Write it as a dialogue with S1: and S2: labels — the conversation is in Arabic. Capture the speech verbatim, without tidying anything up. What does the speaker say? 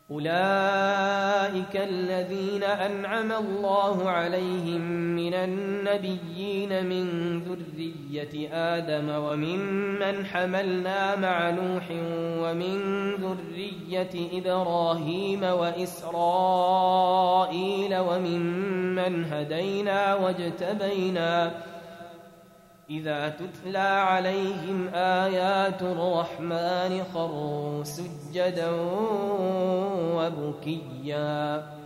S1: أولئك الذين أنعم الله عليهم من النبيين من ذرية آدم وممن حملنا مع نوح ومن ذرية إبراهيم وإسرائيل وممن هدينا واجتبينا إذا تتلى عليهم آيات الرحمن خروا سجدا وبكيا